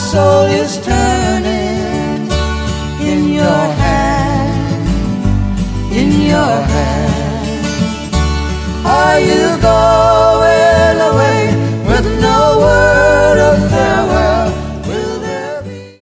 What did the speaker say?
soul is turning in your hand, in your hand. Are you going?